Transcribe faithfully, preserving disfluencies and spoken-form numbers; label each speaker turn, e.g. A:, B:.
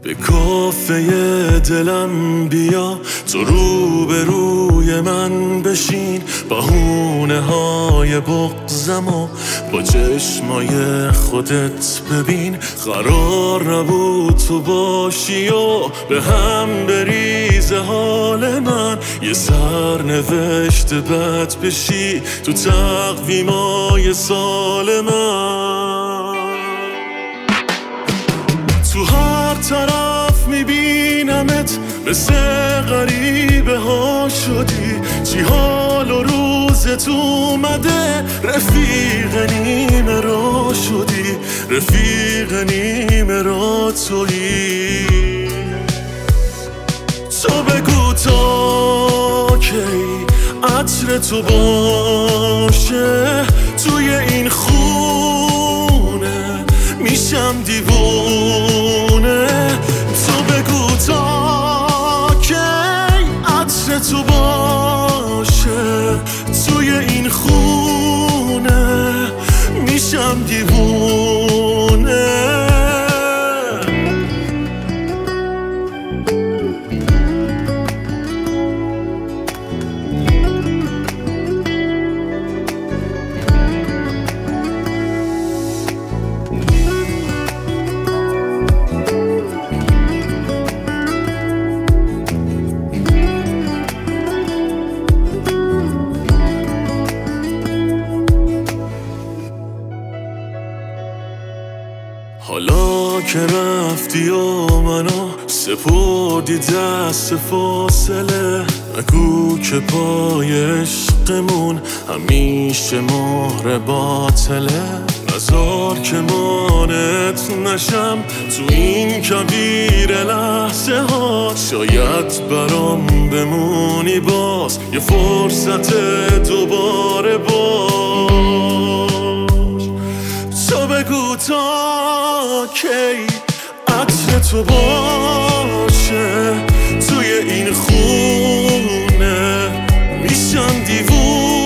A: به کافه دلم بیا، تو رو به روی من بشین، بهونه های بغضمو با چشمای خودت ببین. قرار نبود تو باشی و به هم بریزه حال من، یه سرنوشت بد بشی تو تقویمای سال من. تو هر طرف میبینمت مثل غریبه ها شدی، چی حال و روزت اومده، رفیق نیمه را شدی، رفیق نیمه را تویی. تو بگو تا کی عطر تو باشه توی این خونه، میشم دیوونه. تو بگو تا کی عطر تو باشه توی این خونه، میشم دیوونه. حالا که رفتی و منو سپردی دست فاصله، نگو که پای عشقمون همیشه مهر باطله. نزار که مانت نشم تو این کبیر لحظه ها، شاید برام بمونی باز یه فرصت دوباره باش. تو بگو تا کی عطر تو باشه توی این خونه، میشم دیوونه.